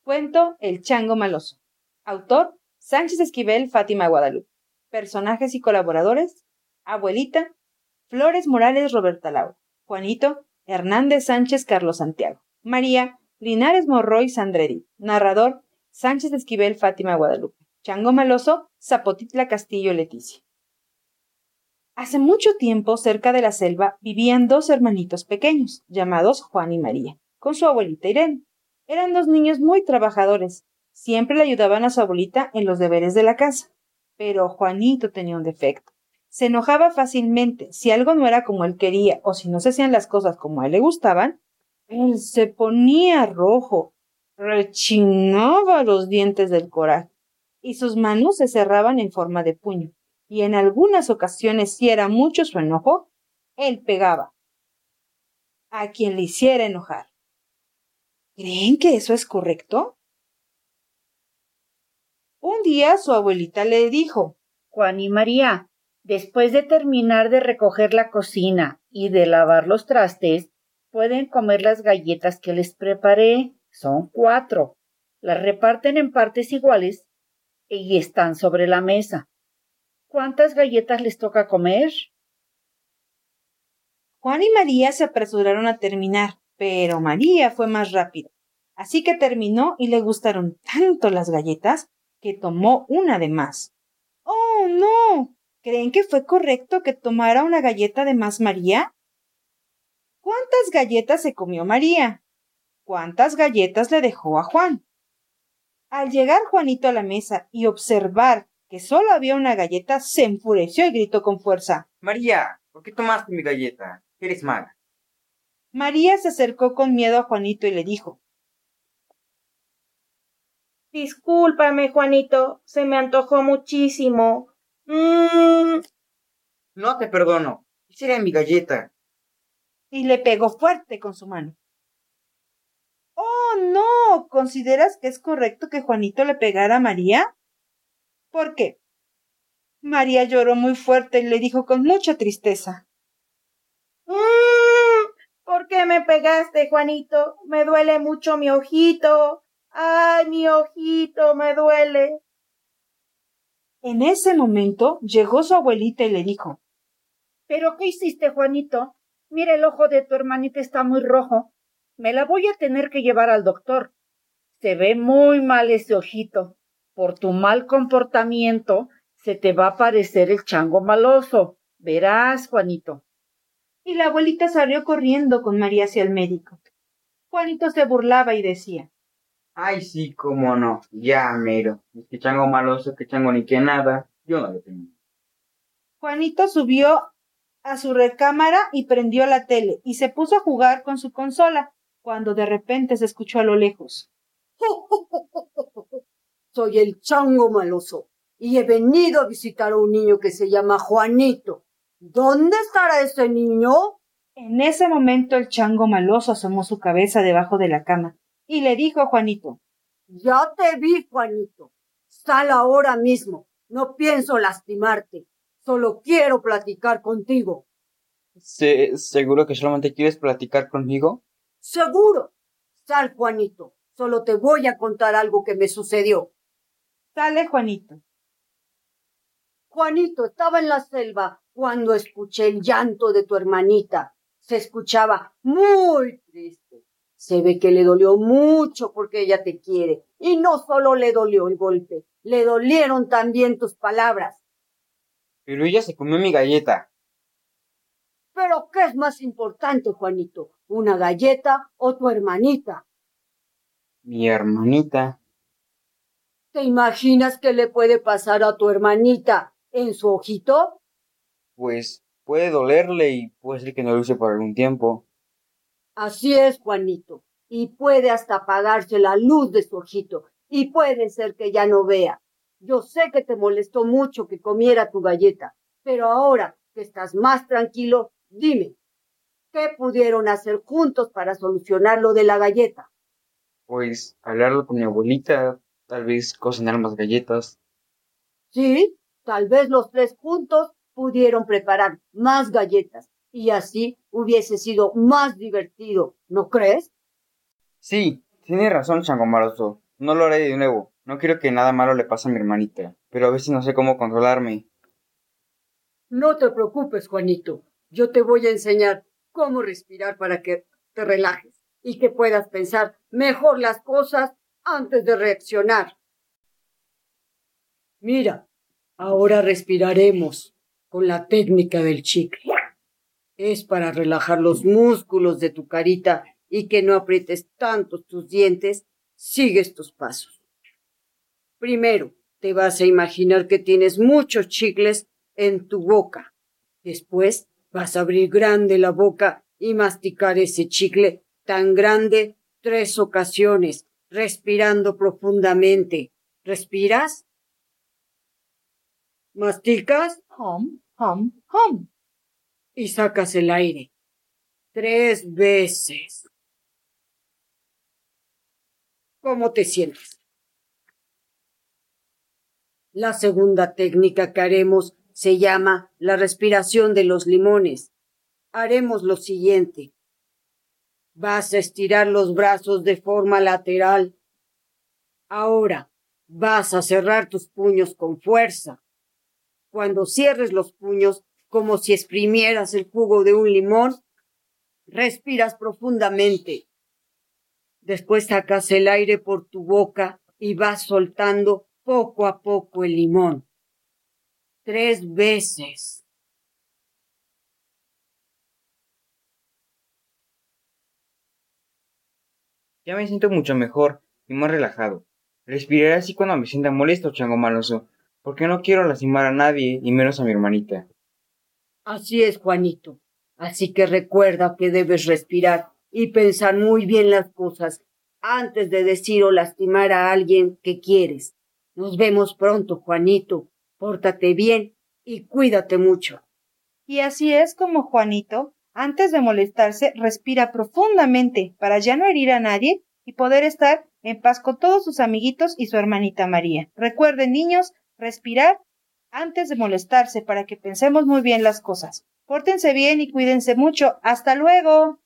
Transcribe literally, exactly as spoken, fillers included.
Cuento El chango maloso. Autor Sánchez Esquivel, Fátima Guadalupe. Personajes y colaboradores: Abuelita, Flores Morales, Roberta Laura. Juanito, Hernández Sánchez, Carlos Santiago. María, Linares Morroy, Sandredi. Narrador, Sánchez Esquivel, Fátima Guadalupe. Chango maloso, Zapotitla Castillo, Leticia. Hace mucho tiempo, cerca de la selva, vivían dos hermanitos pequeños, llamados Juan y María, con su abuelita Irene. Eran dos niños muy trabajadores. Siempre le ayudaban a su abuelita en los deberes de la casa. Pero Juanito tenía un defecto. Se enojaba fácilmente. Si algo no era como él quería o si no se hacían las cosas como a él le gustaban, él se ponía rojo, rechinaba los dientes del coraje y sus manos se cerraban en forma de puño. Y en algunas ocasiones, si era mucho su enojo, él pegaba a quien le hiciera enojar. ¿Creen que eso es correcto? Un día su abuelita le dijo: Juan y María, después de terminar de recoger la cocina y de lavar los trastes, pueden comer las galletas que les preparé. Son cuatro. Las reparten en partes iguales y están sobre la mesa. ¿Cuántas galletas les toca comer? Juan y María se apresuraron a terminar, pero María fue más rápida. Así que terminó y le gustaron tanto las galletas que tomó una de más. ¡Oh, no! ¿Creen que fue correcto que tomara una galleta de más María? ¿Cuántas galletas se comió María? ¿Cuántas galletas le dejó a Juan? Al llegar Juanito a la mesa y observar que solo había una galleta, se enfureció y gritó con fuerza: María, ¿por qué tomaste mi galleta? Eres mala. María se acercó con miedo a Juanito y le dijo: Discúlpame, Juanito, se me antojó muchísimo. Mm. No te perdono. Quisiera mi galleta. Y le pegó fuerte con su mano. ¡Oh, no! ¿Consideras que es correcto que Juanito le pegara a María? ¿Por qué? María lloró muy fuerte y le dijo con mucha tristeza: Mm, ¿por qué me pegaste, Juanito? Me duele mucho mi ojito. ¡Ay, mi ojito, me duele! En ese momento llegó su abuelita y le dijo: ¿Pero qué hiciste, Juanito? Mira, el ojo de tu hermanita está muy rojo. Me la voy a tener que llevar al doctor. Se ve muy mal ese ojito. Por tu mal comportamiento se te va a aparecer el chango maloso. Verás, Juanito. Y la abuelita salió corriendo con María hacia el médico. Juanito se burlaba y decía: Ay, sí, cómo no. Ya, mero. Es que chango maloso, que chango ni que nada. Yo no lo tengo. Juanito subió a su recámara y prendió la tele y se puso a jugar con su consola, cuando de repente se escuchó a lo lejos: Soy el chango maloso y he venido a visitar a un niño que se llama Juanito. ¿Dónde estará ese niño? En ese momento el chango maloso asomó su cabeza debajo de la cama y le dijo a Juanito: Ya te vi, Juanito. Sal ahora mismo. No pienso lastimarte. Solo quiero platicar contigo. ¿Se, ¿Seguro que solamente quieres platicar conmigo? Seguro. Sal, Juanito. Solo te voy a contar algo que me sucedió. Sale Juanito. Juanito, estaba en la selva cuando escuché el llanto de tu hermanita. Se escuchaba muy triste. Se ve que le dolió mucho porque ella te quiere. Y no solo le dolió el golpe, le dolieron también tus palabras. Pero ella se comió mi galleta. ¿Pero qué es más importante, Juanito? ¿Una galleta o tu hermanita? Mi hermanita. ¿Te imaginas qué le puede pasar a tu hermanita en su ojito? Pues puede dolerle y puede ser que no lo use por algún tiempo. Así es, Juanito. Y puede hasta apagarse la luz de su ojito. Y puede ser que ya no vea. Yo sé que te molestó mucho que comiera tu galleta, pero ahora que estás más tranquilo, dime, ¿qué pudieron hacer juntos para solucionar lo de la galleta? Pues hablarlo con mi abuelita, tal vez cocinar más galletas. Sí, tal vez los tres juntos pudieron preparar más galletas y así hubiese sido más divertido, ¿no crees? Sí, tiene razón, chango maloso. No lo haré de nuevo. No quiero que nada malo le pase a mi hermanita, pero a veces no sé cómo controlarme. No te preocupes, Juanito. Yo te voy a enseñar cómo respirar para que te relajes y que puedas pensar mejor las cosas antes de reaccionar. Mira, ahora respiraremos con la técnica del chicle. Es para relajar los músculos de tu carita y que no aprietes tanto tus dientes. Sigue estos pasos. Primero, te vas a imaginar que tienes muchos chicles en tu boca. Después, vas a abrir grande la boca y masticar ese chicle tan grande tres ocasiones, respirando profundamente. ¿Respiras? ¿Masticas? Hum, hum, hum. Y sacas el aire. Tres veces. ¿Cómo te sientes? La segunda técnica que haremos se llama la respiración de los limones. Haremos lo siguiente. Vas a estirar los brazos de forma lateral. Ahora vas a cerrar tus puños con fuerza. Cuando cierres los puños, como si exprimieras el jugo de un limón, respiras profundamente. Después sacas el aire por tu boca y vas soltando poco a poco el limón. Tres veces. Ya me siento mucho mejor y más relajado. Respiraré así cuando me sienta molesto, chango maloso, porque no quiero lastimar a nadie, y menos a mi hermanita. Así es, Juanito. Así que recuerda que debes respirar y pensar muy bien las cosas antes de decir o lastimar a alguien que quieres. Nos vemos pronto, Juanito. Pórtate bien y cuídate mucho. Y así es como Juanito, antes de molestarse, respira profundamente para ya no herir a nadie y poder estar en paz con todos sus amiguitos y su hermanita María. Recuerden, niños, respirar antes de molestarse para que pensemos muy bien las cosas. Pórtense bien y cuídense mucho. ¡Hasta luego!